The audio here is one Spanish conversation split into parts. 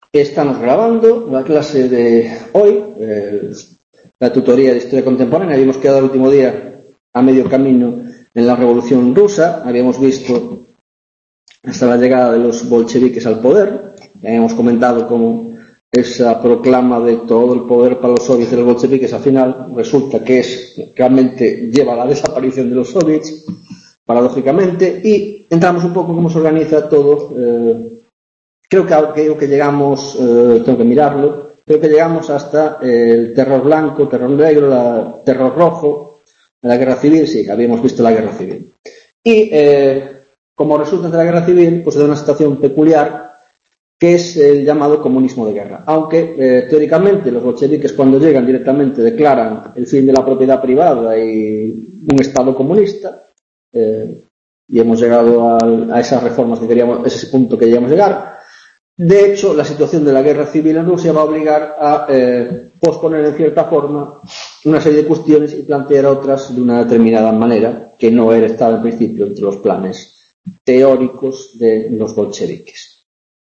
Estamos grabando la clase de hoy, la tutoría de Historia Contemporánea. Habíamos quedado el último día a medio camino en la Revolución Rusa. Habíamos visto hasta la llegada de los bolcheviques al poder. Habíamos comentado cómo esa proclama de todo el poder para los soviets de los bolcheviques al final resulta que realmente lleva a la desaparición de los soviets, paradójicamente, y entramos un poco en cómo se organiza todo. Creo que llegamos, tengo que mirarlo, creo que llegamos hasta el terror blanco, terror negro, terror rojo, la guerra civil. Sí, habíamos visto la guerra civil. Y como resulta de la guerra civil, pues se da una situación peculiar que es el llamado comunismo de guerra. Aunque teóricamente los bolcheviques, cuando llegan, directamente declaran el fin de la propiedad privada y un Estado comunista, y hemos llegado a esas reformas que queríamos, ese punto que queríamos llegar. De hecho, la situación de la guerra civil en Rusia va a obligar a posponer en cierta forma una serie de cuestiones y plantear otras de una determinada manera que no estaba en principio entre los planes teóricos de los bolcheviques.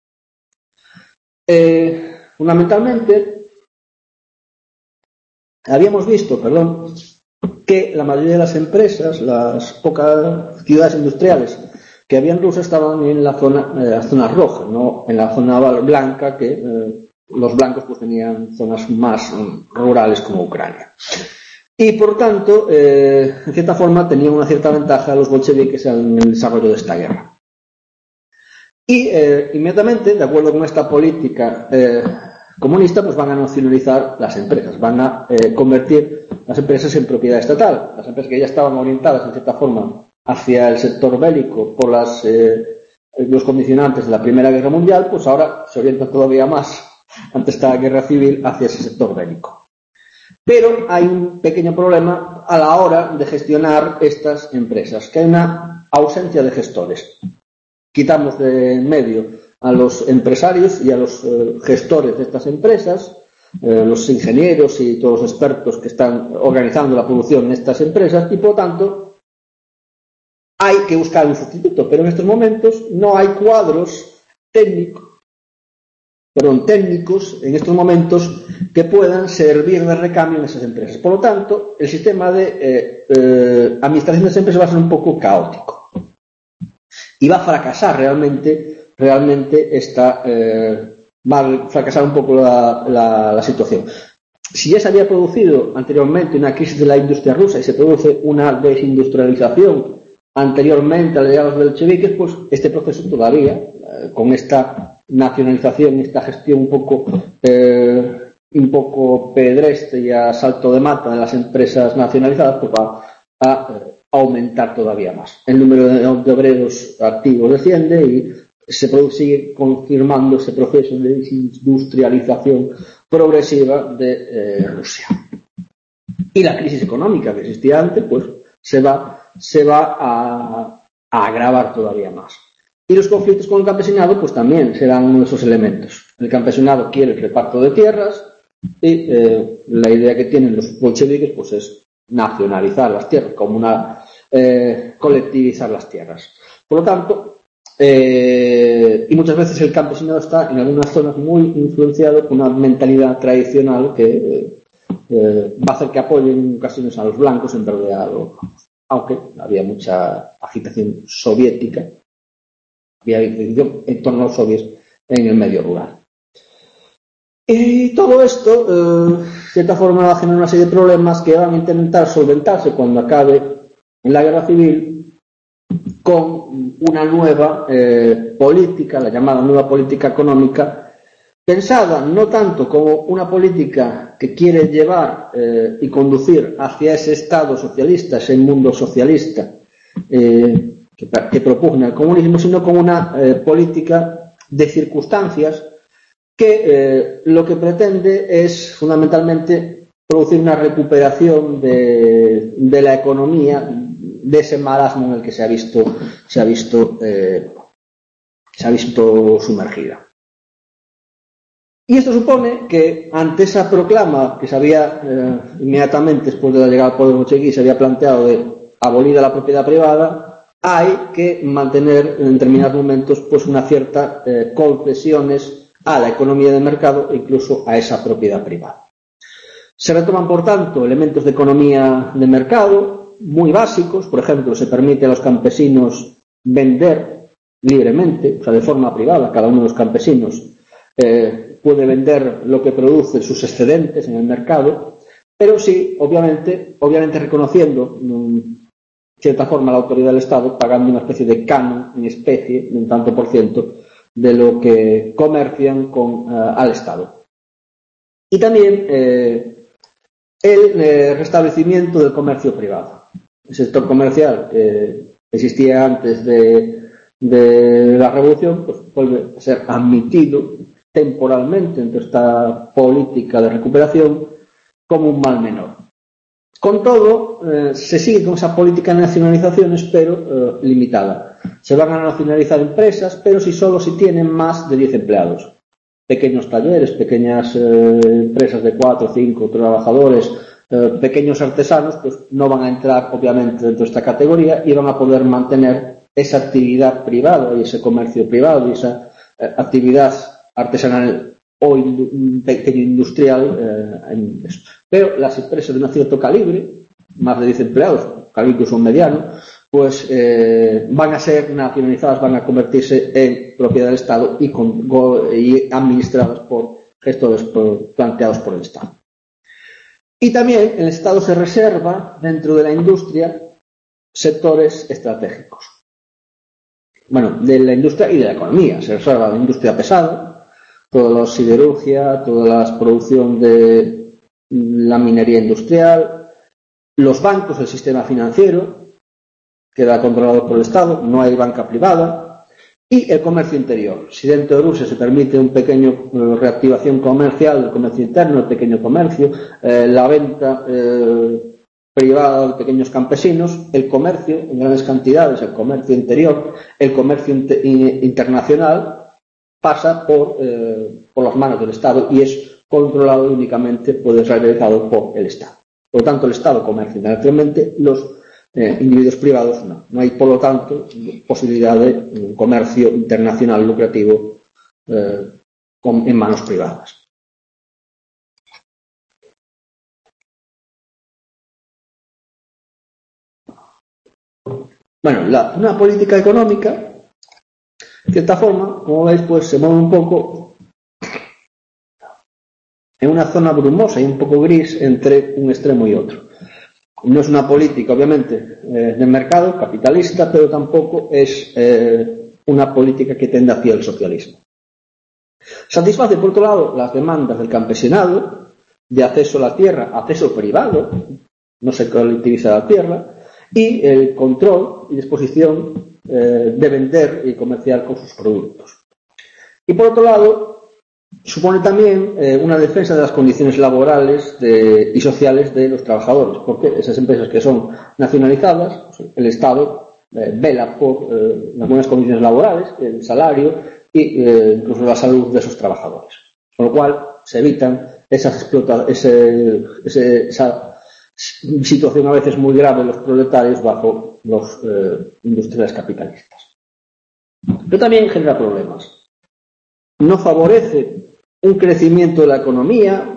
Fundamentalmente, habíamos visto, que la mayoría de las empresas, las pocas ciudades industriales que había en Rusia estaban en la zona roja, no en la zona blanca, que los blancos pues tenían zonas más rurales como Ucrania. Y por tanto, en cierta forma, tenían una cierta ventaja los bolcheviques en el desarrollo de esta guerra. Y inmediatamente, de acuerdo con esta política comunista, pues van a nacionalizar las empresas, van a convertir las empresas en propiedad estatal. Las empresas que ya estaban orientadas en cierta forma hacia el sector bélico por los condicionantes de la Primera Guerra Mundial, pues ahora se orientan todavía más ante esta guerra civil hacia ese sector bélico. Pero hay un pequeño problema a la hora de gestionar estas empresas, que hay una ausencia de gestores. Quitamos de en medio a los empresarios y a los gestores de estas empresas, los ingenieros y todos los expertos que están organizando la producción en estas empresas, y por lo tanto hay que buscar un sustituto, pero en estos momentos no hay cuadros técnicos en estos momentos que puedan servir de recambio en esas empresas. Por lo tanto, el sistema de administración de esas empresas va a ser un poco caótico y va a fracasar realmente va a fracasar un poco la situación. Si ya se había producido anteriormente una crisis de la industria rusa y se produce una desindustrialización anteriormente a la llegada de los bolcheviques, pues este proceso todavía, con esta nacionalización, esta gestión un poco pedestre y a salto de mata de las empresas nacionalizadas, pues va a aumentar todavía más. El número de obreros activos desciende y sigue confirmando ese proceso de desindustrialización progresiva de Rusia. Y la crisis económica que existía antes, pues se va a agravar todavía más. Y los conflictos con el campesinado pues también serán uno de esos elementos. El campesinado quiere el reparto de tierras y la idea que tienen los bolcheviques pues es nacionalizar las tierras, colectivizar las tierras. Por lo tanto, y muchas veces el campesinado está en algunas zonas muy influenciado por una mentalidad tradicional que va a hacer que apoyen en ocasiones a los blancos en vez de a los rojos. Aunque había mucha agitación soviética, había agitación en torno a los soviets en el medio rural. Y todo esto, de cierta forma, va a generar una serie de problemas que van a intentar solventarse cuando acabe en la guerra civil con una nueva política, la llamada nueva política económica, pensada no tanto como una política que quiere llevar y conducir hacia ese Estado socialista, ese mundo socialista que propugna el comunismo, sino como una política de circunstancias que lo que pretende es fundamentalmente producir una recuperación de la economía, de ese marasmo en el que se ha visto sumergida. Y esto supone que ante esa proclama que se había inmediatamente después de la llegada al poder bolchevique se había planteado de abolir la propiedad privada, hay que mantener en determinados momentos pues una cierta concesiones a la economía de mercado e incluso a esa propiedad privada. Se retoman, por tanto, elementos de economía de mercado muy básicos. Por ejemplo, se permite a los campesinos vender libremente, o sea, de forma privada. Cada uno de los campesinos puede vender lo que produce, sus excedentes en el mercado, pero sí, obviamente reconociendo de cierta forma la autoridad del Estado, pagando una especie de canon en especie, de un tanto por ciento, de lo que comercian al Estado. Y también el restablecimiento del comercio privado. El sector comercial que existía antes de la Revolución, pues vuelve a ser admitido temporalmente dentro de esta política de recuperación como un mal menor. Con todo, se sigue con esa política de nacionalizaciones, pero limitada. Se van a nacionalizar empresas, pero solo si tienen más de 10 empleados. Pequeños talleres, pequeñas empresas de 4 o 5 trabajadores, pequeños artesanos, pues no van a entrar obviamente dentro de esta categoría y van a poder mantener esa actividad privada y ese comercio privado y esa actividad artesanal o pequeño industrial en eso. Pero las empresas de un cierto calibre, más de 10 empleados, calibre incluso mediano, pues van a ser nacionalizadas, van a convertirse en propiedad del Estado y administradas por gestores planteados por el Estado. Y también el Estado se reserva dentro de la industria sectores estratégicos. Bueno, de la industria y de la economía. Se reserva la industria pesada, toda la siderurgia, toda la producción de la minería industrial, los bancos, el sistema financiero, queda controlado por el Estado, no hay banca privada, y el comercio interior. Si dentro de Rusia se permite un pequeño reactivación comercial, el comercio interno, el pequeño comercio, la venta privada de pequeños campesinos, el comercio en grandes cantidades, el comercio interior, el comercio internacional, pasa por las manos del Estado y es controlado únicamente, puede ser realizado por el Estado. Por lo tanto, el Estado comercia internacionalmente, los individuos privados no. No hay, por lo tanto, posibilidad de un comercio internacional lucrativo en manos privadas. Bueno, una política económica, de cierta forma, como veis, pues se mueve un poco en una zona brumosa y un poco gris entre un extremo y otro. No es una política, obviamente, de mercado, capitalista, pero tampoco es una política que tenda hacia el socialismo. Satisface, por otro lado, las demandas del campesinado de acceso a la tierra, acceso privado, no se colectiviza la tierra, y el control y disposición de vender y comerciar con sus productos. Y por otro lado, supone también una defensa de las condiciones laborales y sociales de los trabajadores, porque esas empresas que son nacionalizadas, pues, el Estado vela por las buenas condiciones laborales, el salario y incluso la salud de esos trabajadores. Con lo cual se evitan esa situación a veces muy grave de los proletarios bajo los industriales capitalistas. Pero también genera problemas. No favorece un crecimiento de la economía,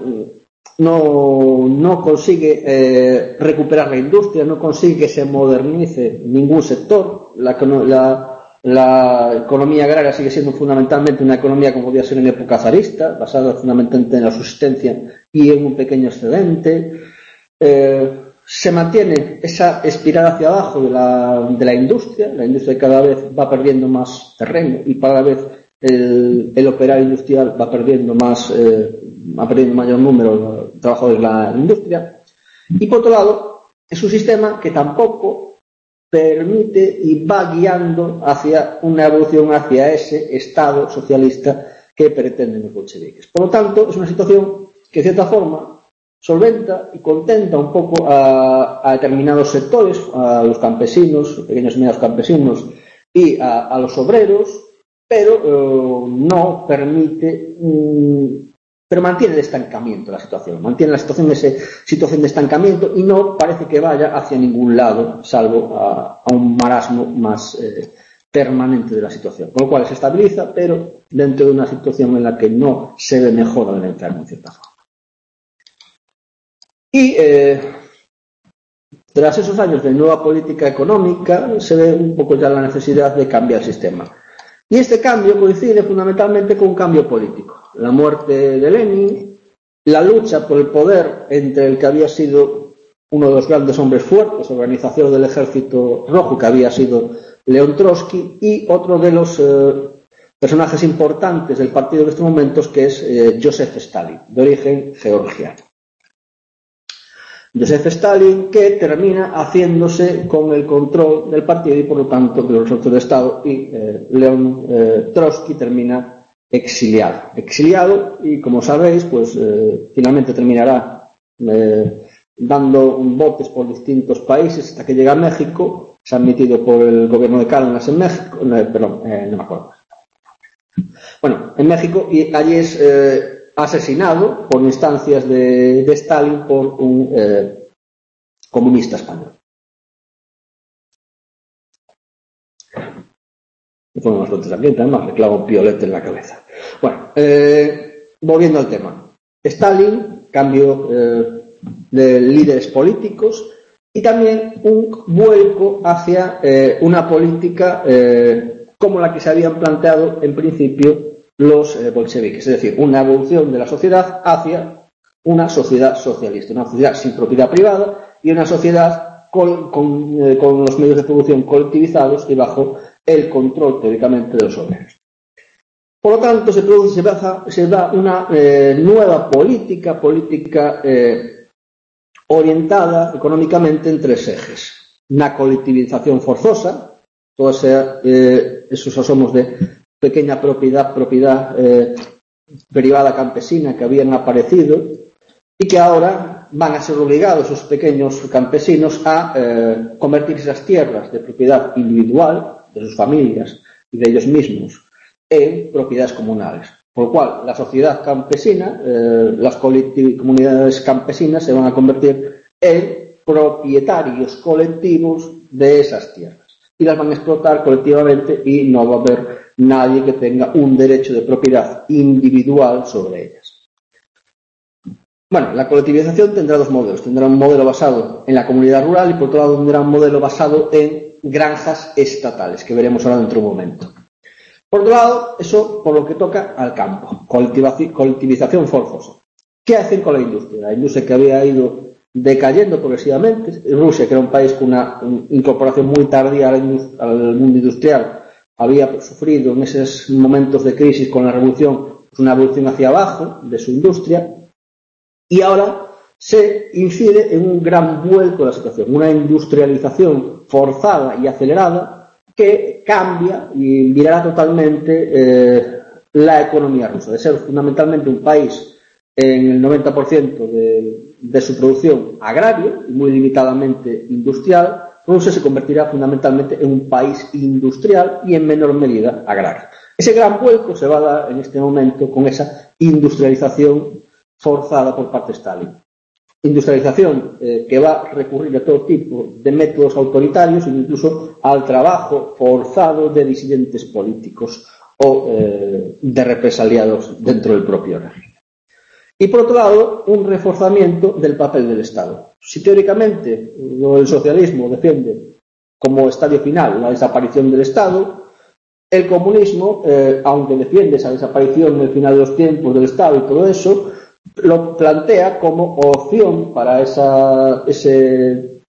no consigue recuperar la industria, no consigue que se modernice ningún sector. La economía agraria sigue siendo fundamentalmente una economía como podía ser en época zarista, basada fundamentalmente en la subsistencia y en un pequeño excedente. Se mantiene esa espiral hacia abajo de la industria cada vez va perdiendo más terreno y cada vez el operario industrial va perdiendo mayor número de trabajadores de la industria. Y por otro lado, es un sistema que tampoco permite y va guiando hacia una evolución hacia ese Estado socialista que pretenden los bolcheviques. Por lo tanto, es una situación que, de cierta forma, solventa y contenta un poco a determinados sectores, a los campesinos, pequeños y medianos campesinos y a los obreros, pero no permite, pero mantiene el estancamiento de la situación, mantiene la situación de estancamiento y no parece que vaya hacia ningún lado, salvo a un marasmo más permanente de la situación, con lo cual se estabiliza, pero dentro de una situación en la que no se ve mejora del enfermo, en cierta forma. Y tras esos años de nueva política económica, se ve un poco ya la necesidad de cambiar el sistema. Y este cambio coincide fundamentalmente con un cambio político. La muerte de Lenin, la lucha por el poder entre el que había sido uno de los grandes hombres fuertes, organizador del Ejército Rojo, que había sido León Trotsky, y otro de los personajes importantes del partido en estos momentos, que es Joseph Stalin, de origen georgiano. Joseph Stalin, que termina haciéndose con el control del partido y por lo tanto de los resultados de Estado, y León Trotsky termina exiliado y, como sabéis, pues finalmente terminará dando botes por distintos países hasta que llega a México. Se ha admitido por el gobierno de Cárdenas en México, no me acuerdo. Bueno, en México, y allí es asesinado por instancias de Stalin por un comunista español. Me pongo unos botes aquí, además me clavo un piolete en la cabeza. Bueno, volviendo al tema. Stalin, cambio de líderes políticos y también un vuelco hacia una política como la que se habían planteado en principio los bolcheviques, es decir, una evolución de la sociedad hacia una sociedad socialista, una sociedad sin propiedad privada y una sociedad con los medios de producción colectivizados y bajo el control teóricamente de los obreros. Por lo tanto, se da una nueva política orientada económicamente en tres ejes. Una colectivización forzosa, todos esos asomos de pequeña propiedad privada campesina que habían aparecido y que ahora van a ser obligados esos pequeños campesinos a convertir esas tierras de propiedad individual de sus familias y de ellos mismos en propiedades comunales. Por lo cual, la sociedad campesina, las comunidades campesinas se van a convertir en propietarios colectivos de esas tierras y las van a explotar colectivamente y no va a haber nadie que tenga un derecho de propiedad individual sobre ellas. Bueno, la colectivización tendrá dos modelos. Tendrá un modelo basado en la comunidad rural y, por otro lado, tendrá un modelo basado en granjas estatales, que veremos ahora dentro de un momento. Por otro lado, eso por lo que toca al campo, colectivización forzosa. ¿Qué hacen con la industria? La industria que había ido decayendo progresivamente. Rusia, que era un país con una incorporación muy tardía al mundo industrial, había sufrido en esos momentos de crisis con la revolución una evolución hacia abajo de su industria y ahora se incide en un gran vuelco de la situación, una industrialización forzada y acelerada que cambia y virará totalmente la economía rusa, de ser fundamentalmente un país en el 90% de su producción agraria y muy limitadamente industrial. Rusia se convertirá fundamentalmente en un país industrial y en menor medida agrario. Ese gran vuelco se va a dar en este momento con esa industrialización forzada por parte de Stalin. Industrialización que va a recurrir a todo tipo de métodos autoritarios, incluso al trabajo forzado de disidentes políticos o de represaliados dentro del propio régimen. Y por otro lado, un reforzamiento del papel del Estado. Si teóricamente el socialismo defiende como estadio final la desaparición del Estado, el comunismo, aunque defiende esa desaparición en el final de los tiempos del Estado y todo eso, lo plantea como opción para ese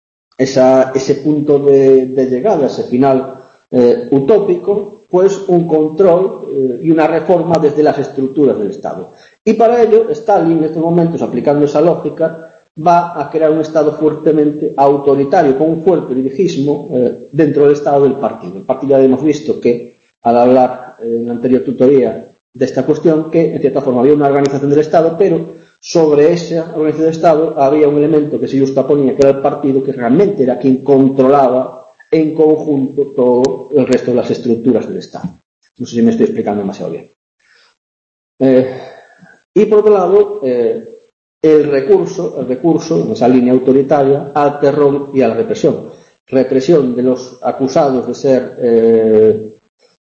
punto de llegada, ese final utópico, pues un control y una reforma desde las estructuras del Estado. Y para ello, Stalin, en estos momentos, aplicando esa lógica, va a crear un Estado fuertemente autoritario, con un fuerte dirigismo dentro del Estado del partido. El partido ya hemos visto que, al hablar en la anterior tutoría de esta cuestión, que en cierta forma había una organización del Estado, pero sobre esa organización del Estado había un elemento que se justaponía, que era el partido, que realmente era quien controlaba en conjunto todo el resto de las estructuras del Estado. No sé si me estoy explicando demasiado bien. Y por otro lado, el recurso en esa línea autoritaria al terror y a la represión. represión de los acusados de ser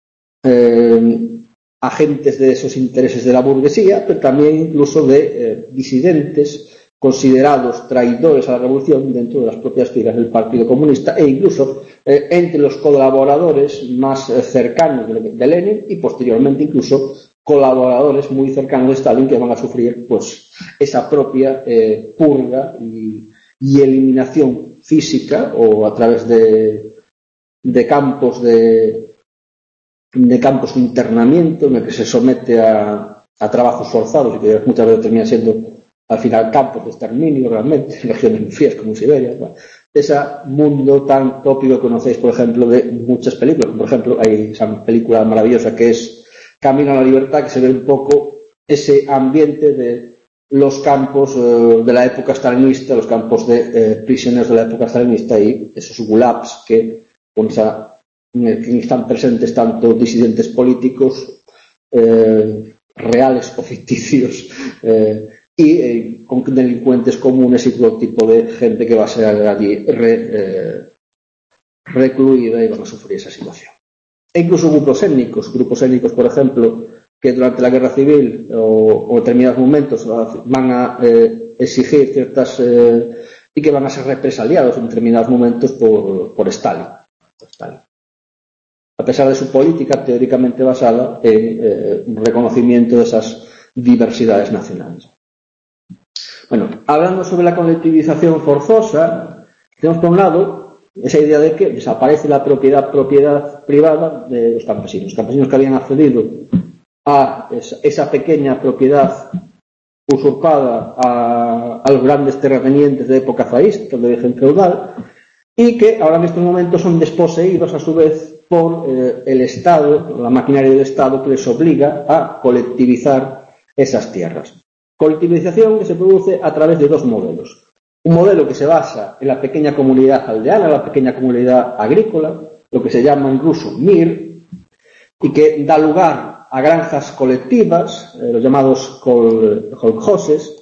agentes de esos intereses de la burguesía, pero también incluso de disidentes considerados traidores a la revolución dentro de las propias filas del Partido Comunista e incluso entre los colaboradores más cercanos de Lenin y posteriormente incluso colaboradores muy cercanos de Stalin que van a sufrir pues esa propia purga y eliminación física o a través de campos de campos de internamiento en el que se somete a trabajos forzados y que muchas veces termina siendo al final campos de exterminio realmente, regiones muy frías como Siberia, ¿no? Ese mundo tan tópico que conocéis, por ejemplo, de muchas películas. Por ejemplo, hay esa película maravillosa que es Camino a la Libertad, que se ve un poco ese ambiente de los campos de la época stalinista, los campos de prisioneros de la época stalinista y esos gulags que en el que están presentes tanto disidentes políticos reales o ficticios y con delincuentes comunes y todo tipo de gente que va a ser allí recluida y van a sufrir esa situación. E incluso grupos étnicos, por ejemplo, que durante la guerra civil o en determinados momentos van a exigir ciertas y que van a ser represaliados en determinados momentos por Stalin. A pesar de su política teóricamente basada en un reconocimiento de esas diversidades nacionales. Bueno, hablando sobre la colectivización forzosa, tenemos por un lado esa idea de que desaparece la propiedad privada de los campesinos. Los campesinos que habían accedido a esa pequeña propiedad usurpada a los grandes terratenientes de época faísta, de origen feudal, y que ahora en estos momentos son desposeídos a su vez por el Estado, la maquinaria del Estado que les obliga a colectivizar esas tierras. Colectivización que se produce a través de dos modelos. Un modelo que se basa en la pequeña comunidad aldeana, la pequeña comunidad agrícola, lo que se llama en ruso mir, y que da lugar a granjas colectivas, los llamados kolkhozes.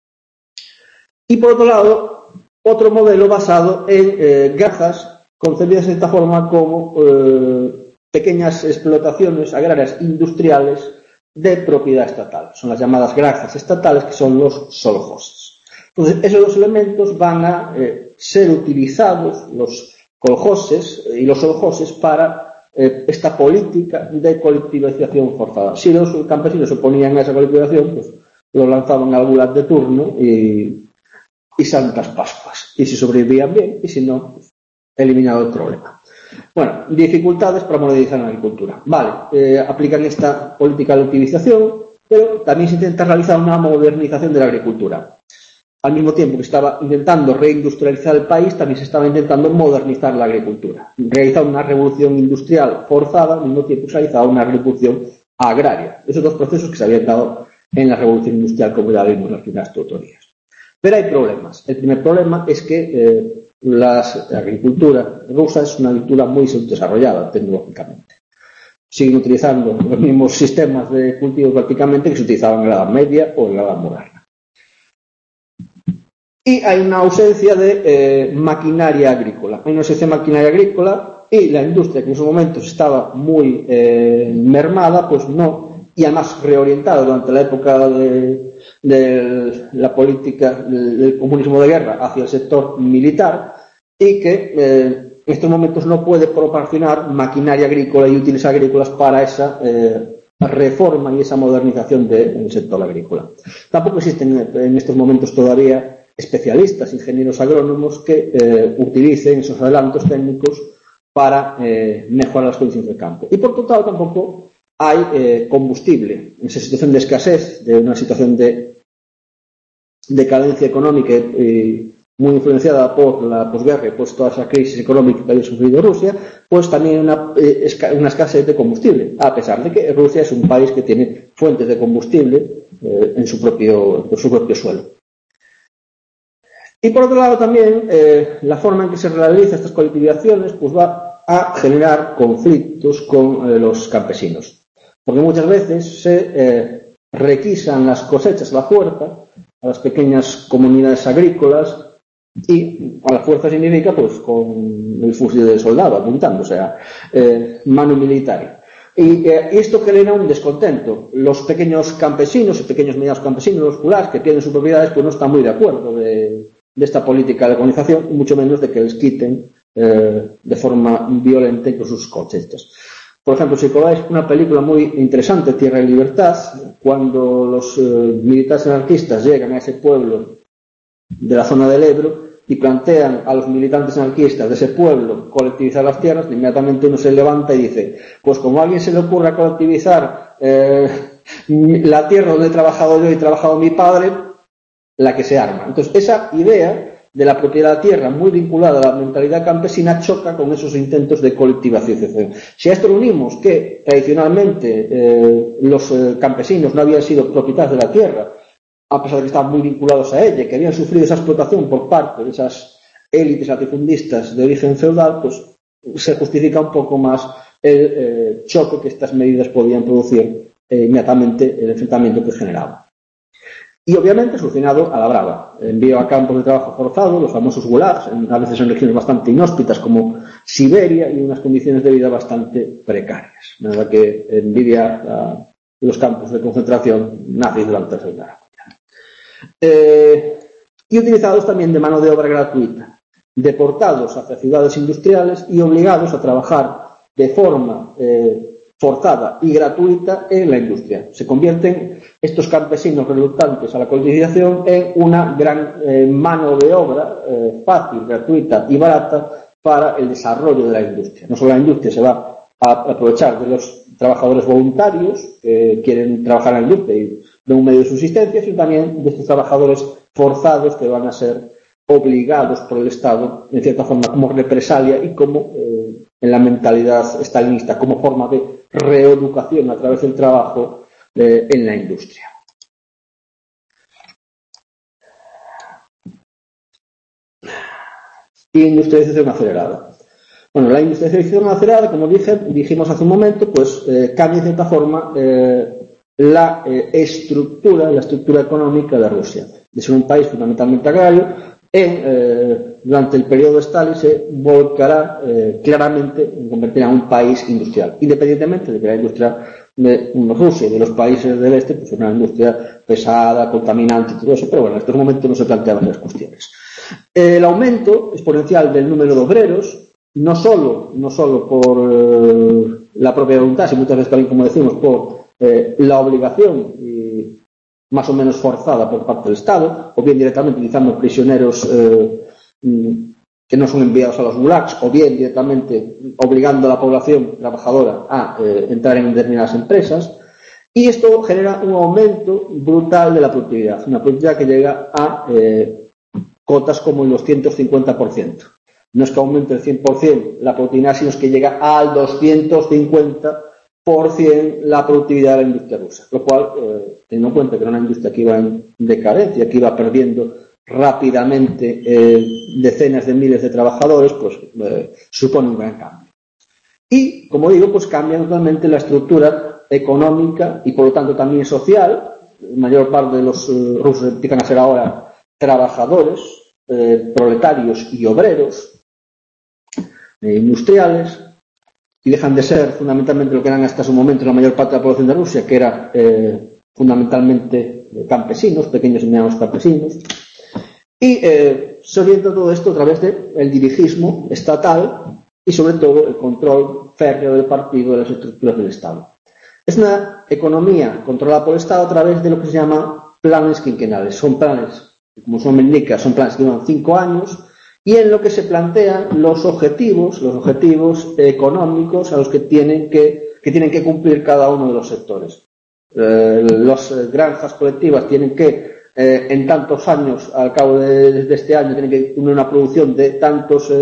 Y por otro lado, otro modelo basado en granjas concebidas de esta forma como pequeñas explotaciones agrarias industriales de propiedad estatal. Son las llamadas granjas estatales, que son los solhozes. Entonces, esos dos elementos van a ser utilizados, los kolkhozes y los solhozes, para esta política de colectivización forzada. Si los campesinos se oponían a esa colectivización, pues los lanzaban al gulag de turno y santas pascuas. Y si sobrevivían bien, y si no, pues, eliminado el problema. Bueno, dificultades para modernizar la agricultura. Vale, aplican esta política de utilización, pero también se intenta realizar una modernización de la agricultura. Al mismo tiempo que estaba intentando reindustrializar el país, también se estaba intentando modernizar la agricultura. Realizar una revolución industrial forzada, al mismo tiempo se realizaba una revolución agraria. Esos dos procesos que se habían dado en la revolución industrial, como ya vimos en las primeras tutorías. Pero hay problemas. El primer problema es que la agricultura rusa es una agricultura muy subdesarrollada tecnológicamente. Siguen utilizando los mismos sistemas de cultivo prácticamente que se utilizaban en la Edad Media o en la Edad Moderna. Y hay una ausencia de maquinaria agrícola. Hay una ausencia de maquinaria agrícola y la industria, que en esos momentos estaba muy mermada, pues no. Y además reorientada durante la época de la política del comunismo de guerra hacia el sector militar, y que en estos momentos no puede proporcionar maquinaria agrícola y útiles agrícolas para esa reforma y esa modernización del sector agrícola. Tampoco existen en estos momentos todavía especialistas, ingenieros agrónomos que utilicen esos adelantos técnicos para mejorar las condiciones del campo. Y por total tampoco hay combustible. En esa situación de escasez, de una situación de decadencia económica muy influenciada por la posguerra y pues toda esa crisis económica que había sufrido Rusia, pues también una escasez de combustible, a pesar de que Rusia es un país que tiene fuentes de combustible en su propio suelo. Y por otro lado también la forma en que se realizan estas colectivizaciones pues va a generar conflictos con los campesinos. Porque muchas veces se requisan las cosechas a la fuerza a las pequeñas comunidades agrícolas Y a la fuerza significa pues con el fusil del soldado apuntando, o sea, mano militar. Y esto genera un descontento. Los pequeños campesinos y pequeños medianos campesinos, los culás que tienen sus propiedades, pues no están muy de acuerdo de esta política de colonización, y mucho menos de que les quiten de forma violenta incluso sus cosetas. Por ejemplo, si recordáis una película muy interesante, Tierra y Libertad, cuando los militares anarquistas llegan a ese pueblo de la zona del Ebro y plantean a los militantes anarquistas de ese pueblo colectivizar las tierras, inmediatamente uno se levanta y dice, pues como a alguien se le ocurra colectivizar la tierra donde he trabajado yo y he trabajado mi padre, la que se arma. Entonces, esa idea de la propiedad de la tierra, muy vinculada a la mentalidad campesina, choca con esos intentos de colectivización. Si a esto lo unimos que tradicionalmente los campesinos no habían sido propietarios de la tierra, a pesar de que estaban muy vinculados a ella, que habían sufrido esa explotación por parte de esas élites latifundistas de origen feudal, pues se justifica un poco más el choque que estas medidas podían producir inmediatamente el enfrentamiento que generaba. Y obviamente solucionado a la brava. Envío a campos de trabajo forzado, los famosos gulags, a veces en regiones bastante inhóspitas como Siberia, y unas condiciones de vida bastante precarias. Nada que envidia a los campos de concentración nazis durante la Segunda Guerra Mundial. Y utilizados también de mano de obra gratuita, deportados hacia ciudades industriales y obligados a trabajar de forma forzada y gratuita en la industria. Se convierten estos campesinos reluctantes a la colectivización en una gran mano de obra fácil, gratuita y barata para el desarrollo de la industria. No solo la industria se va a aprovechar de los trabajadores voluntarios que quieren trabajar en la industria y de un medio de subsistencia, sino también de estos trabajadores forzados que van a ser obligados por el Estado, en cierta forma, como represalia y como, en la mentalidad stalinista, como forma de reeducación a través del trabajo en la industria. Industrialización acelerada. Bueno, la industrialización acelerada, como dijimos hace un momento, pues cambia de cierta forma la estructura económica de Rusia. De ser un país fundamentalmente agrario, durante el periodo de Stalin se volcará claramente en convertir a un país industrial, independientemente de que la industria de Rusia y de los países del este pues es una industria pesada, contaminante y todo eso, pero bueno, en estos momentos no se planteaban las cuestiones. El aumento exponencial del número de obreros, no solo por la propia voluntad, sino muchas veces también, como decimos, por la obligación y más o menos forzada por parte del Estado, o bien directamente utilizando prisioneros que no son enviados a los gulags, o bien directamente obligando a la población trabajadora a entrar en determinadas empresas. Y esto genera un aumento brutal de la productividad, una productividad que llega a cotas como el 250%. No es que aumente el 100% la productividad, sino que llega al 250% la productividad de la industria rusa, lo cual, teniendo en cuenta que era una industria que iba en decadencia, que iba perdiendo rápidamente decenas de miles de trabajadores, pues supone un gran cambio. Y, como digo, pues cambia totalmente la estructura económica y, por lo tanto, también social. La mayor parte de los rusos empiezan a ser ahora trabajadores, proletarios y obreros, industriales, y dejan de ser fundamentalmente lo que eran hasta su momento la mayor parte de la población de Rusia, que era fundamentalmente campesinos, pequeños y medianos campesinos, y se orienta todo esto a través del dirigismo estatal y sobre todo el control férreo del partido de las estructuras del Estado. Es una economía controlada por el Estado a través de lo que se llama planes quinquenales. Son planes, como su nombre indica, son planes que duran 5 años, y en lo que se plantean los objetivos económicos a los que tienen que cumplir cada uno de los sectores. Las granjas colectivas tienen que, en tantos años, al cabo de este año, tienen que tener una producción de tantos,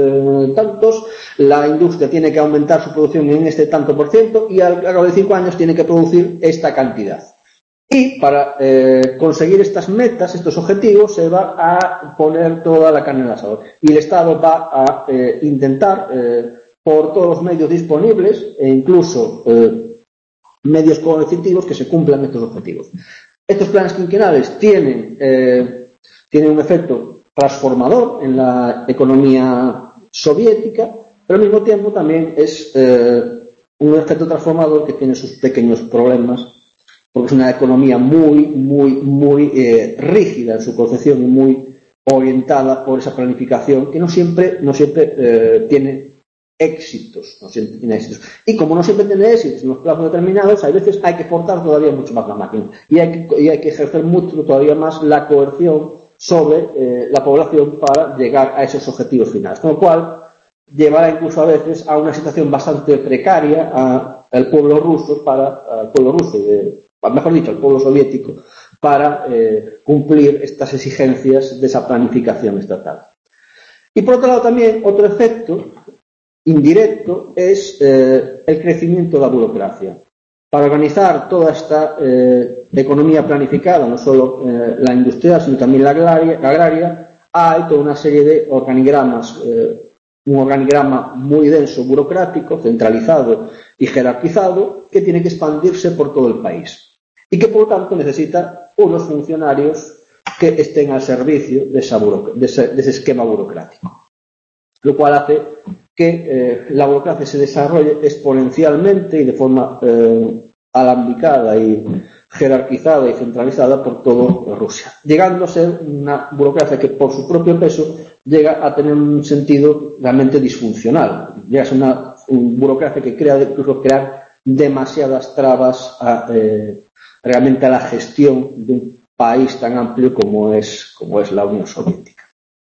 la industria tiene que aumentar su producción en este tanto por ciento, y al cabo de 5 años tiene que producir esta cantidad. Y para conseguir estas metas, estos objetivos, se va a poner toda la carne en el asador. Y el Estado va a intentar, por todos los medios disponibles, e incluso medios coercitivos, que se cumplan estos objetivos. Estos planes quinquenales tienen un efecto transformador en la economía soviética, pero al mismo tiempo también es un efecto transformador que tiene sus pequeños problemas, porque es una economía muy rígida en su concepción y muy orientada por esa planificación que no siempre tiene éxitos, y como no siempre tiene éxitos en los plazos determinados, a veces hay que forzar todavía mucho más la máquina y hay que ejercer mucho todavía más la coerción sobre la población para llegar a esos objetivos finales, con lo cual llevará incluso a veces a una situación bastante precaria al pueblo ruso, mejor dicho, al pueblo soviético, para cumplir estas exigencias de esa planificación estatal. Y por otro lado también, otro efecto indirecto es el crecimiento de la burocracia. Para organizar toda esta economía planificada, no solo la industrial, sino también la agraria, hay toda una serie de organigramas, un organigrama muy denso, burocrático, centralizado y jerarquizado, que tiene que expandirse por todo el país y que por lo tanto necesita unos funcionarios que estén al servicio de ese esquema burocrático, lo cual hace que la burocracia se desarrolle exponencialmente y de forma alambicada y jerarquizada y centralizada por toda Rusia, llegando a ser una burocracia que por su propio peso llega a tener un sentido realmente disfuncional. Llega a ser una burocracia que incluso crear demasiadas trabas realmente a la gestión de un país tan amplio como es la Unión Soviética.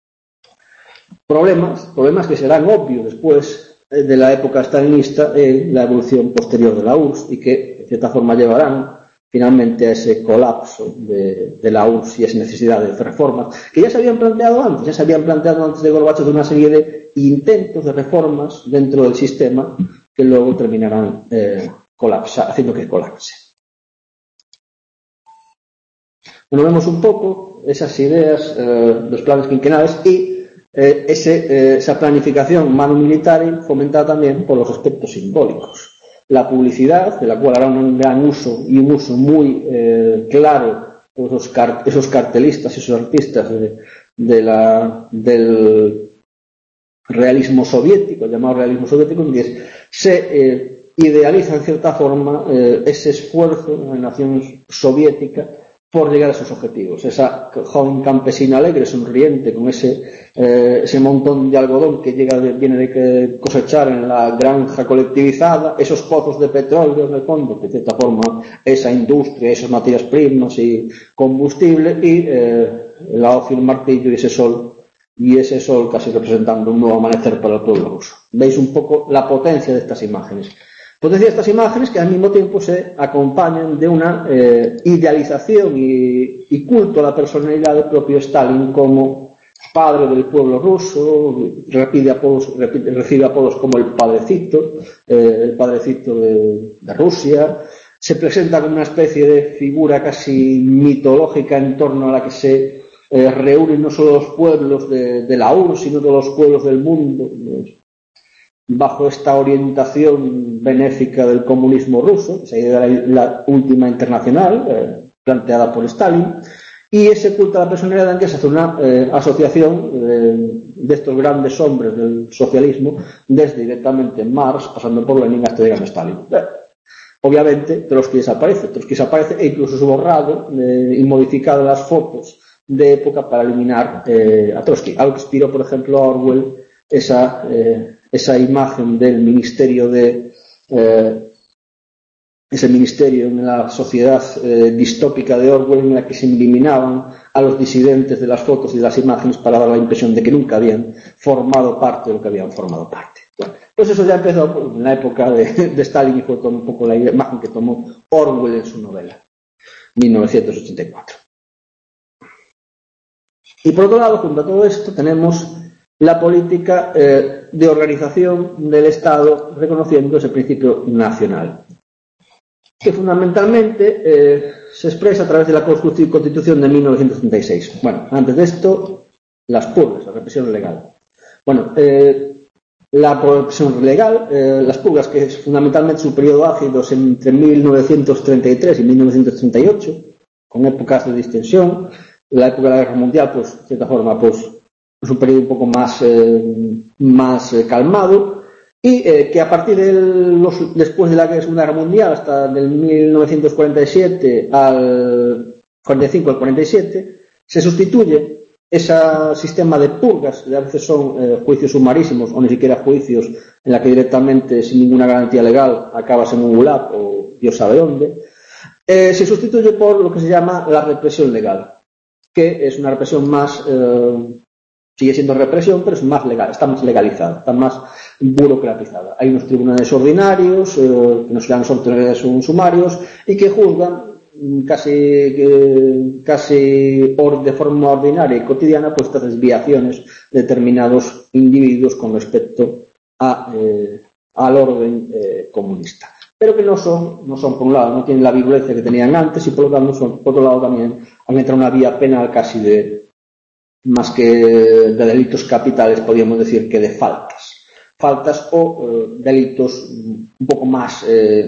Problemas que serán obvios después de la época stalinista en la evolución posterior de la URSS y que de cierta forma llevarán finalmente a ese colapso de la URSS y esa necesidad de reformas que ya se habían planteado antes de Gorbachov, de una serie de intentos de reformas dentro del sistema que luego terminarán haciendo que colapse. Bueno, vemos un poco esas ideas, los planes quinquenales y esa planificación mano-militar fomentada también por los aspectos simbólicos. La publicidad, de la cual hará un gran uso y un uso muy claro esos cartelistas, esos artistas del realismo soviético, llamado realismo soviético, en que se idealiza en cierta forma ese esfuerzo de la nación soviética por llegar a esos objetivos. Esa joven campesina alegre, sonriente, con ese montón de algodón que viene de cosechar en la granja colectivizada, esos pozos de petróleo en el fondo, que de cierta forma esa industria, esas materias primas y combustible, y la hoz y el martillo y ese sol casi representando un nuevo amanecer para el pueblo ruso. Veis un poco la potencia de estas imágenes. Potencia de estas imágenes que al mismo tiempo se acompañan de una idealización y culto a la personalidad del propio Stalin como padre del pueblo ruso, recibe apodos como el padrecito de Rusia, se presenta como una especie de figura casi mitológica en torno a la que se reúnen no solo los pueblos de la URSS, sino todos los pueblos del mundo, bajo esta orientación benéfica del comunismo ruso, esa idea de la última internacional planteada por Stalin, y ese culto a la personalidad en que se hace una asociación de estos grandes hombres del socialismo, desde directamente Marx, pasando por Lenin hasta llegar a Stalin. Obviamente Trotsky desaparece e incluso es borrado y modificado las fotos de época para eliminar a Trotsky, algo que inspiró por ejemplo a Orwell esa imagen del ministerio ese ministerio en la sociedad distópica de Orwell, en la que se eliminaban a los disidentes de las fotos y de las imágenes para dar la impresión de que nunca habían formado parte de lo que habían formado parte. Bueno, pues eso ya empezó en la época de Stalin y fue un poco la imagen que tomó Orwell en su novela 1984. Y por otro lado, junto a todo esto, tenemos la política de organización del Estado reconociendo ese principio nacional, que fundamentalmente se expresa a través de la Constitución de 1936. Bueno, antes de esto, las purgas, la represión legal. Bueno, la represión legal, las purgas, que es fundamentalmente su periodo álgido entre 1933 y 1938, con épocas de distensión. La época de la Guerra Mundial, pues, de cierta forma, pues, es un periodo un poco más calmado, y que a partir después de la Segunda Guerra Mundial, hasta del 1947 al 45 al 47, se sustituye ese sistema de purgas, que a veces son juicios sumarísimos o ni siquiera juicios, en la que directamente, sin ninguna garantía legal, acabas en un gulag o Dios sabe dónde. Se sustituye por lo que se llama la represión legal, que es una represión más, sigue siendo represión, pero es más legal, está más legalizada, está más burocratizada. Hay unos tribunales ordinarios, que no son tribunales, son sumarios, y que juzgan casi de forma ordinaria y cotidiana pues estas desviaciones de determinados individuos con respecto al orden comunista, pero que no son por un lado, no tienen la virulencia que tenían antes, y por lo tanto por otro lado también han entrado en una vía penal casi más que de delitos capitales, podríamos decir que de faltas o delitos un poco más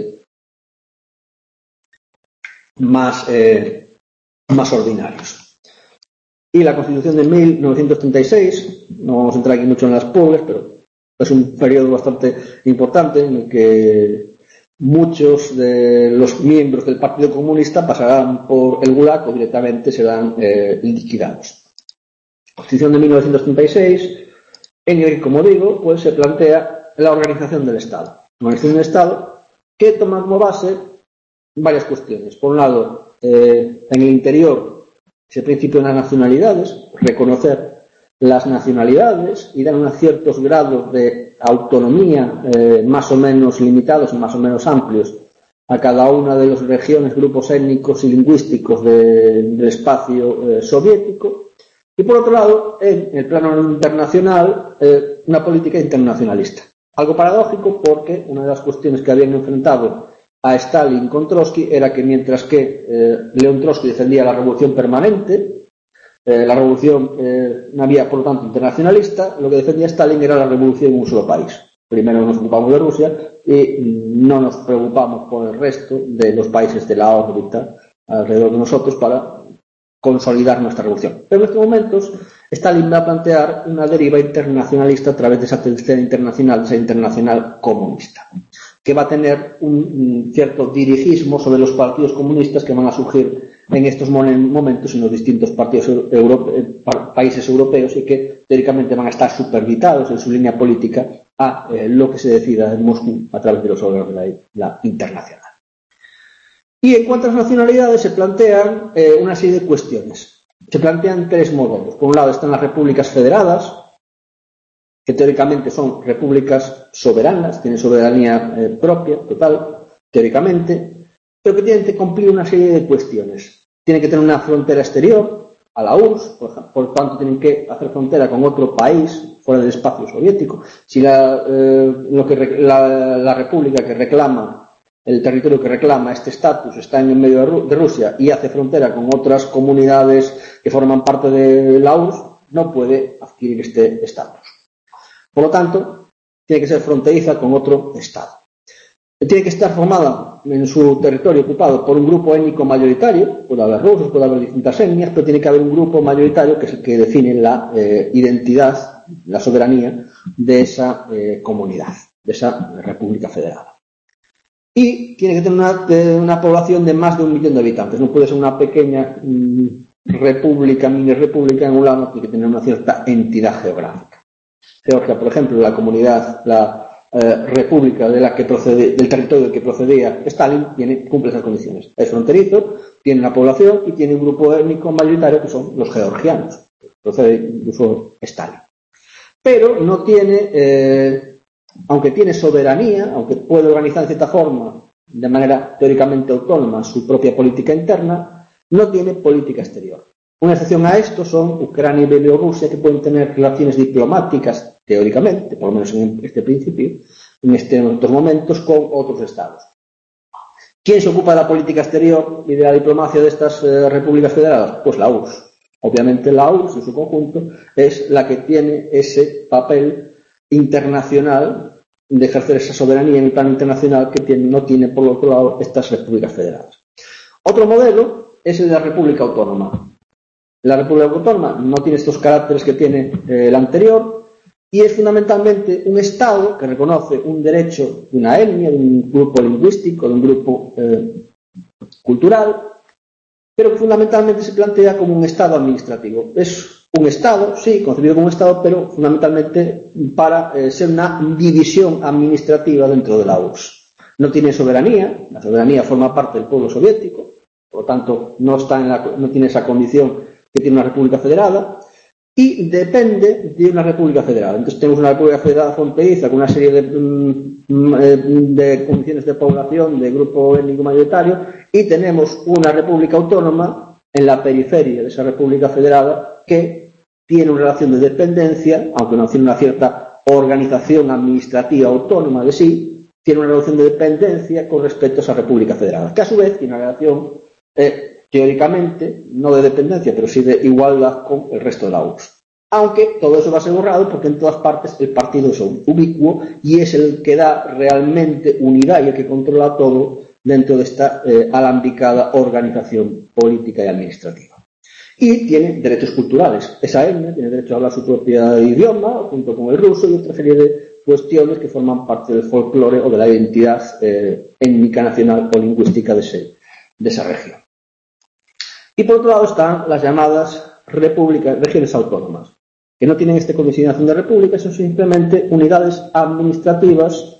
ordinarios. Y la Constitución de 1936, no vamos a entrar aquí mucho en las purgas, pero es un periodo bastante importante en el que muchos de los miembros del Partido Comunista pasarán por el Gulag o directamente serán liquidados. Constitución de 1936, en el que, como digo, pues se plantea la organización del Estado. Una organización del Estado que toma como base varias cuestiones. Por un lado, en el interior, ese principio de las nacionalidades, reconocer las nacionalidades y dar unos ciertos grados de autonomía más o menos limitados y más o menos amplios a cada una de las regiones, grupos étnicos y lingüísticos del espacio soviético. Y por otro lado, en el plano internacional, una política internacionalista. Algo paradójico porque una de las cuestiones que habían enfrentado a Stalin con Trotsky era que mientras que León Trotsky defendía la revolución permanente, la revolución no había por lo tanto internacionalista, lo que defendía Stalin era la revolución en un solo país. Primero nos ocupamos de Rusia y no nos preocupamos por el resto de los países de la órbita alrededor de nosotros para consolidar nuestra revolución. Pero en estos momentos Stalin va a plantear una deriva internacionalista a través de esa tercera internacional, esa internacional comunista, que va a tener un cierto dirigismo sobre los partidos comunistas que van a surgir en estos momentos en los distintos países europeos y que teóricamente van a estar supeditados en su línea política a lo que se decida en Moscú a través de los órganos de la internacional. Y en cuanto a las nacionalidades se plantean una serie de cuestiones. Se plantean tres modelos. Por un lado están las repúblicas federadas, que teóricamente son repúblicas soberanas, tienen soberanía propia, total, teóricamente, pero que tienen que cumplir una serie de cuestiones. Tienen que tener una frontera exterior a la URSS, por lo tanto tienen que hacer frontera con otro país fuera del espacio soviético. Si la república que reclama, el territorio que reclama este estatus está en el medio de Rusia y hace frontera con otras comunidades que forman parte de la URSS, no puede adquirir este estatus. Por lo tanto, tiene que ser fronteriza con otro estado. Tiene que estar formada en su territorio ocupado por un grupo étnico mayoritario, puede haber rusos, puede haber distintas etnias, pero tiene que haber un grupo mayoritario que es el que define la identidad, la soberanía de esa comunidad, de esa república federada. Y tiene que tener una población de más de 1 millón de habitantes. No puede ser una pequeña república, mini república en un lado, tiene que tener una cierta entidad geográfica. Georgia, por ejemplo, la comunidad, la república del territorio del que procedía Stalin, cumple esas condiciones. Es fronterizo, tiene una población y tiene un grupo étnico mayoritario que son los georgianos, que procede incluso Stalin. Pero no tiene... aunque tiene soberanía, aunque puede organizar de cierta forma, de manera teóricamente autónoma, su propia política interna, no tiene política exterior. Una excepción a esto son Ucrania y Bielorrusia, que pueden tener relaciones diplomáticas, teóricamente, por lo menos en este principio, en estos momentos, con otros estados. ¿Quién se ocupa de la política exterior y de la diplomacia de estas repúblicas federadas? Pues la URSS. Obviamente la URSS, en su conjunto, es la que tiene ese papel internacional de ejercer esa soberanía en el plano internacional que no tiene por otro lado estas repúblicas federadas. Otro modelo es el de la república autónoma. La República Autónoma no tiene estos caracteres que tiene el anterior y es fundamentalmente un Estado que reconoce un derecho de una etnia, de un grupo lingüístico, de un grupo cultural, pero que fundamentalmente se plantea como un Estado administrativo. Es un Estado, sí, concebido como un Estado, pero fundamentalmente para ser una división administrativa dentro de la URSS. No tiene soberanía, la soberanía forma parte del pueblo soviético, por lo tanto no tiene esa condición que tiene una república federada, y depende de una república federada. Entonces tenemos una república federada fronteriza con una serie de condiciones de población, de grupo étnico mayoritario, y tenemos una república autónoma en la periferia de esa república federada que tiene una relación de dependencia, aunque no tiene una cierta organización administrativa autónoma de sí, tiene una relación de dependencia con respecto a esa república federada, que a su vez tiene una relación teóricamente, no de dependencia, pero sí de igualdad con el resto de la URSS. Aunque todo eso va a ser borrado porque en todas partes el partido es ubicuo y es el que da realmente unidad y el que controla todo dentro de esta alambicada organización política y administrativa. Y tiene derechos culturales. Esa etnia tiene derecho a hablar su propio idioma, junto con el ruso y otra serie de cuestiones que forman parte del folclore o de la identidad étnica, nacional o lingüística de esa región. Y por otro lado están las llamadas regiones autónomas, que no tienen esta condicionación de república, son simplemente unidades administrativas,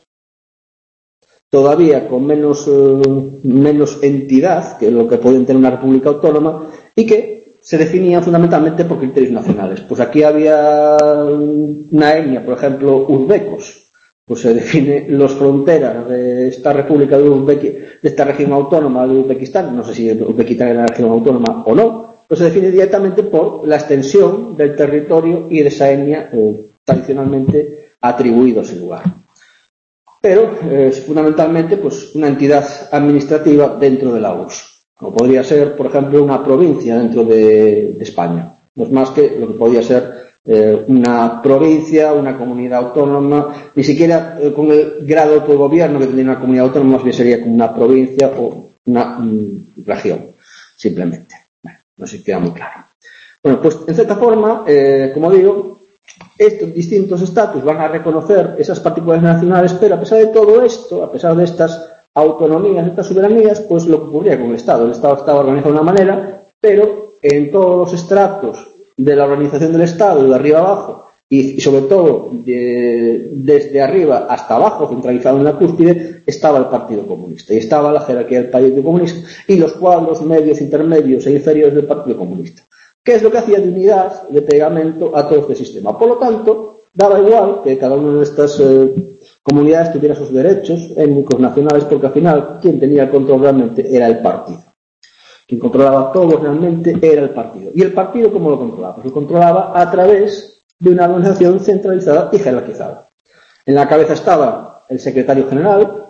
todavía con menos entidad que lo que pueden tener una república autónoma, y que se definían fundamentalmente por criterios nacionales. Pues aquí había una etnia, por ejemplo, uzbecos. Pues se define las fronteras de esta república de esta región autónoma de Uzbekistán, no sé si Uzbekistán era una región autónoma o no, pues se define directamente por la extensión del territorio y de esa etnia tradicionalmente atribuido a ese lugar. Pero es fundamentalmente pues una entidad administrativa dentro de la URSS, como podría ser, por ejemplo, una provincia dentro de España. No es más que lo que podría ser una provincia, una comunidad autónoma, ni siquiera con el grado de autogobierno que tendría una comunidad autónoma, más bien sería como una provincia o una región, simplemente. Bueno, no sé si queda muy claro. Bueno, pues en cierta forma, como digo, estos distintos estatus van a reconocer esas particularidades nacionales, pero a pesar de todo esto, a pesar de estas autonomías, estas soberanías, pues lo que ocurría con el Estado estaba organizado de una manera, pero en todos los estratos de la organización del Estado, de arriba abajo, y sobre todo desde arriba hasta abajo, centralizado en la cúspide, estaba el Partido Comunista y estaba la jerarquía del Partido Comunista y los cuadros medios, intermedios e inferiores del Partido Comunista. ¿Qué es lo que hacía de unidad, de pegamento a todo este sistema? Por lo tanto, daba igual que cada una de estas comunidades tuviera sus derechos étnicos nacionales, porque al final quien tenía el control realmente era el partido. Quien controlaba todo realmente era el partido. ¿Y el partido cómo lo controlaba? Pues lo controlaba a través de una organización centralizada y jerarquizada. En la cabeza estaba el secretario general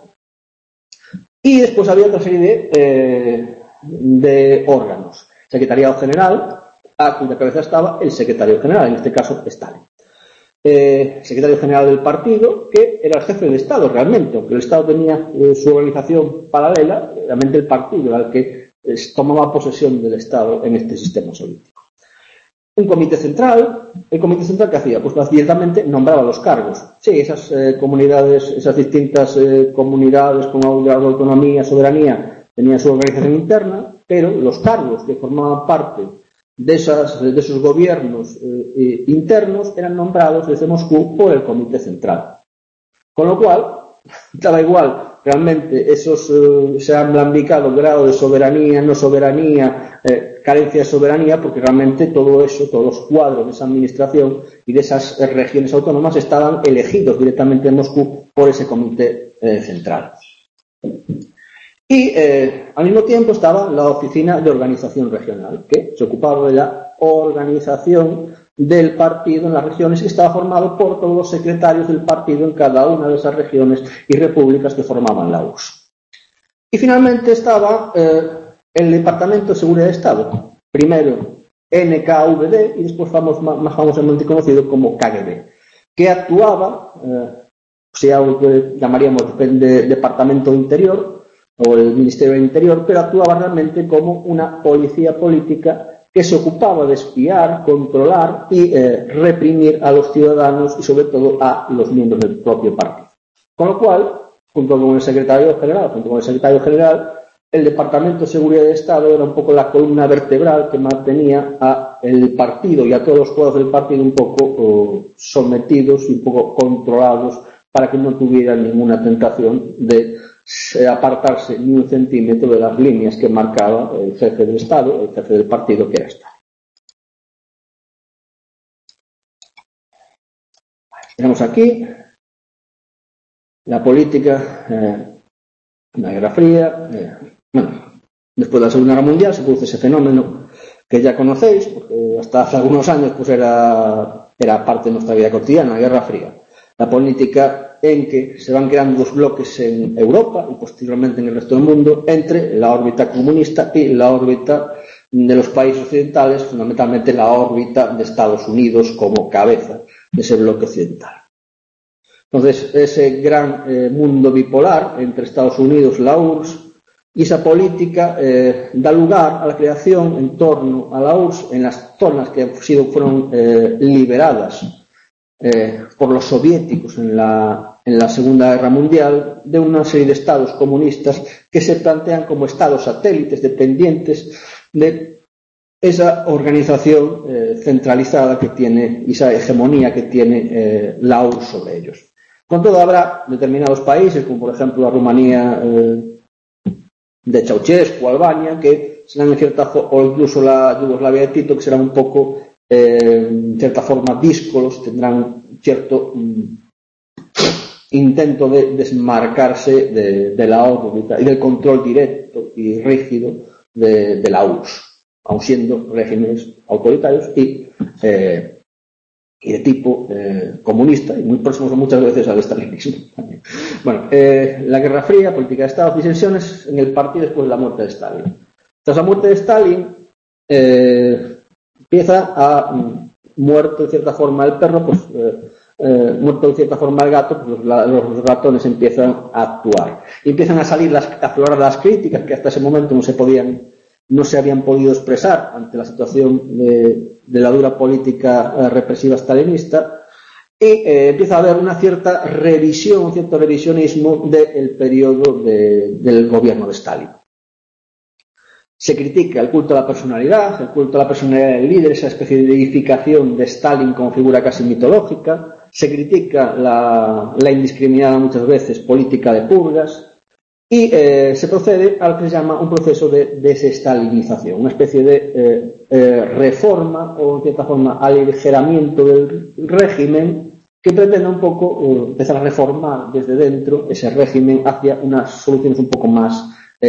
y después había otra serie de órganos. Secretariado general, a cuya cabeza estaba el secretario general, en este caso Stalin. Secretario general del partido, que era el jefe del Estado realmente, aunque el Estado tenía su organización paralela, realmente el partido era el que tomaba posesión del Estado en este sistema soviético. Un comité central, ¿el comité central qué hacía? Pues directamente nombraba los cargos. Sí, esas comunidades, esas distintas comunidades con autonomía, soberanía, tenían su organización interna, pero los cargos que formaban parte de esos gobiernos internos eran nombrados desde Moscú por el comité central. Con lo cual, daba igual realmente esos se han blambicado grado de soberanía, no soberanía, carencia de soberanía, porque realmente todo eso, todos los cuadros de esa administración y de esas regiones autónomas estaban elegidos directamente en Moscú por ese comité central. Y al mismo tiempo estaba la Oficina de Organización Regional, que se ocupaba de la organización del partido en las regiones y estaba formado por todos los secretarios del partido en cada una de esas regiones y repúblicas que formaban la URSS. Y finalmente estaba el Departamento de Seguridad de Estado, primero NKVD y después más famosamente conocido como KGB, que actuaba, algo que llamaríamos Departamento Interior o el Ministerio del Interior, pero actuaba realmente como una policía política que se ocupaba de espiar, controlar y reprimir a los ciudadanos y sobre todo a los miembros del propio partido. Con lo cual, junto con el secretario general, el Departamento de Seguridad de Estado era un poco la columna vertebral que mantenía al partido y a todos los juegos del partido un poco sometidos y un poco controlados para que no tuvieran ninguna tentación de apartarse ni un centímetro de las líneas que marcaba el jefe del Estado, el jefe del partido, que era Stalin. Tenemos aquí la política, la Guerra Fría. Después de la Segunda Guerra Mundial se produce ese fenómeno que ya conocéis, porque hasta hace algunos años pues era parte de nuestra vida cotidiana, la Guerra Fría. La política en que se van creando dos bloques en Europa y posteriormente en el resto del mundo entre la órbita comunista y la órbita de los países occidentales, fundamentalmente la órbita de Estados Unidos como cabeza de ese bloque occidental. Entonces, ese gran mundo bipolar entre Estados Unidos y la URSS y esa política da lugar a la creación en torno a la URSS en las zonas que fueron liberadas por los soviéticos en la Segunda Guerra Mundial, de una serie de estados comunistas que se plantean como estados satélites dependientes de esa organización centralizada que tiene, y esa hegemonía que tiene la URSS sobre ellos. Con todo, habrá determinados países, como por ejemplo la Rumanía de Ceausescu, Albania, que serán en cierta o incluso la Yugoslavia de Tito, que serán un poco en cierta forma díscolos, tendrán cierto intento de desmarcarse de la órbita y del control directo y rígido de la URSS, aun siendo regímenes autoritarios y de tipo comunista y muy próximos muchas veces al estalinismo. Bueno, la Guerra Fría, política de Estado, disensiones en el partido después de la muerte de Stalin. Tras la muerte de Stalin, empieza a muerto de cierta forma el perro, pues muerto de cierta forma el gato, pues los ratones empiezan a actuar. Y empiezan a salir a aflorar las críticas que hasta ese momento no se habían podido expresar ante la situación de la dura política represiva stalinista, y empieza a haber una cierta revisión, un cierto revisionismo del periodo del gobierno de Stalin. Se critica el culto a la personalidad del líder, esa especie de edificación de Stalin como figura casi mitológica. Se critica la indiscriminada muchas veces política de purgas y se procede a lo que se llama un proceso de desestalinización, una especie de reforma o en cierta forma aligeramiento del régimen que pretende un poco empezar a reformar desde dentro ese régimen hacia unas soluciones un poco más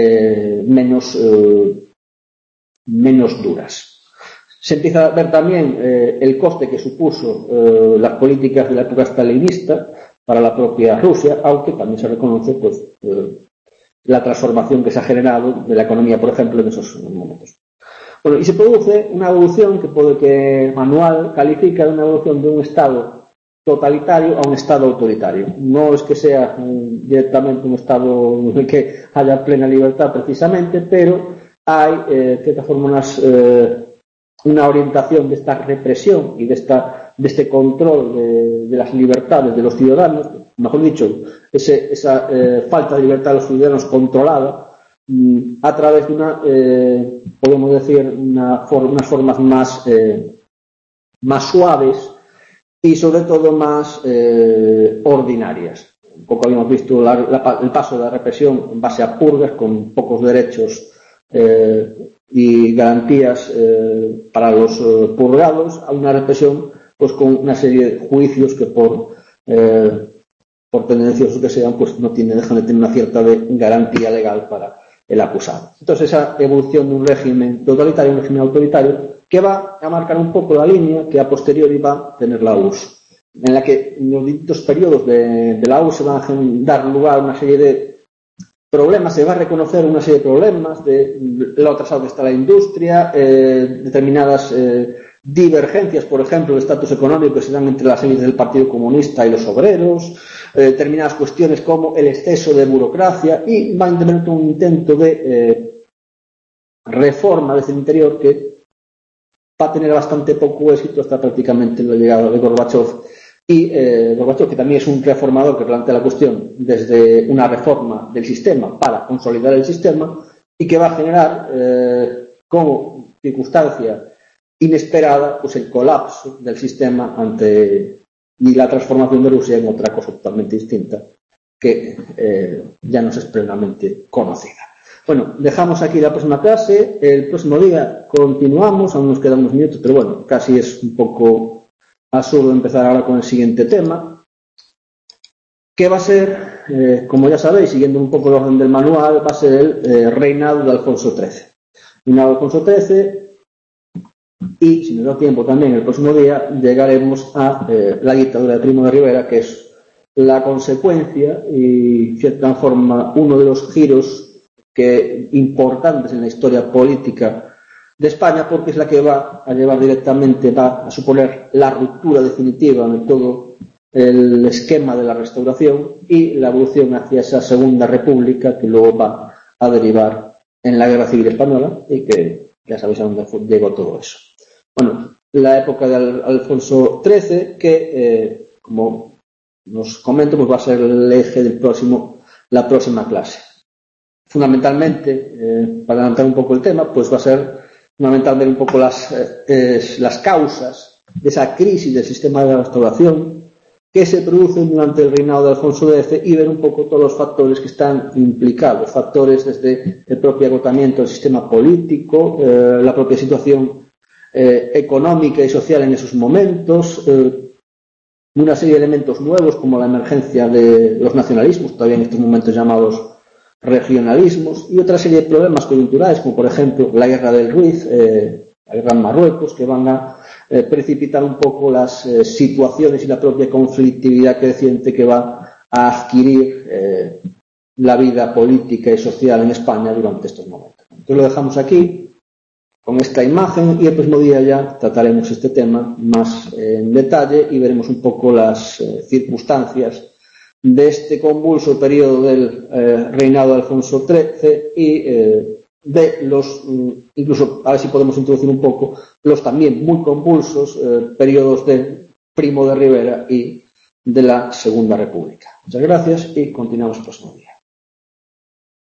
menos duras. Se empieza a ver también el coste que supuso las políticas de la época stalinista para la propia Rusia, aunque también se reconoce pues la transformación que se ha generado de la economía, por ejemplo, en esos momentos. Bueno, y se produce una evolución que Manual califica de una evolución de un Estado totalitario a un Estado autoritario. No es que sea directamente un Estado en el que haya plena libertad precisamente, pero hay de cierta forma una orientación de esta represión y de este control de las libertades de los ciudadanos, mejor dicho, esa falta de libertad de los ciudadanos controlada a través de podemos decir, unas formas más suaves y sobre todo más ordinarias. Un poco habíamos visto el paso de la represión en base a purgas con pocos derechos y garantías para los purgados, a una represión pues con una serie de juicios que por tendenciosos que sean pues dejan de tener una cierta garantía legal para el acusado. Entonces esa evolución de un régimen totalitario a un régimen autoritario que va a marcar un poco la línea que a posteriori va a tener la URSS, en la que en los distintos periodos de la URSS se van a dar lugar a una serie de problemas, se va a reconocer una serie de problemas de lo atrasado que está la industria, determinadas divergencias, por ejemplo, el estatus económico que se dan entre las élites del Partido Comunista y los obreros, determinadas cuestiones como el exceso de burocracia, y va a tener un intento de reforma desde el interior que va a tener bastante poco éxito hasta prácticamente la llegada de Gorbachev. Y Gorbachev, que también es un reformador que plantea la cuestión desde una reforma del sistema para consolidar el sistema y que va a generar como circunstancia inesperada pues el colapso del sistema y la transformación de Rusia en otra cosa totalmente distinta que ya nos es plenamente conocida. Bueno, dejamos aquí la próxima clase. El próximo día continuamos, aún nos quedan unos minutos, pero bueno, casi es un poco absurdo empezar ahora con el siguiente tema, que va a ser, como ya sabéis, siguiendo un poco el orden del manual, va a ser el reinado de Alfonso XIII. Reinado de Alfonso XIII, y si nos da tiempo también el próximo día llegaremos a la dictadura de Primo de Rivera, que es la consecuencia y, de cierta forma, uno de los giros importantes en la historia política de España, porque es la que va a llevar directamente, va a suponer la ruptura definitiva de todo el esquema de la restauración y la evolución hacia esa segunda república que luego va a derivar en la guerra civil española y que ya sabéis a dónde llegó todo eso. Bueno, la época de Alfonso XIII, que como nos comento, pues va a ser el eje del la próxima clase. Fundamentalmente, para adelantar un poco el tema, pues va a ser fundamentalmente un poco las causas de esa crisis del sistema de la restauración que se producen durante el reinado de Alfonso X y ver un poco todos los factores que están implicados, factores desde el propio agotamiento del sistema político, la propia situación económica y social en esos momentos, una serie de elementos nuevos como la emergencia de los nacionalismos, todavía en estos momentos llamados regionalismos, y otra serie de problemas coyunturales como por ejemplo la guerra del Ruiz, la guerra en Marruecos, que van a precipitar un poco las situaciones y la propia conflictividad creciente que va a adquirir la vida política y social en España durante estos momentos. Entonces lo dejamos aquí con esta imagen y el próximo día ya trataremos este tema más en detalle y veremos un poco las circunstancias de este convulso periodo del reinado de Alfonso XIII y de los, incluso a ver si podemos introducir un poco, los también muy convulsos periodos de Primo de Rivera y de la Segunda República. Muchas gracias y continuamos el próximo día.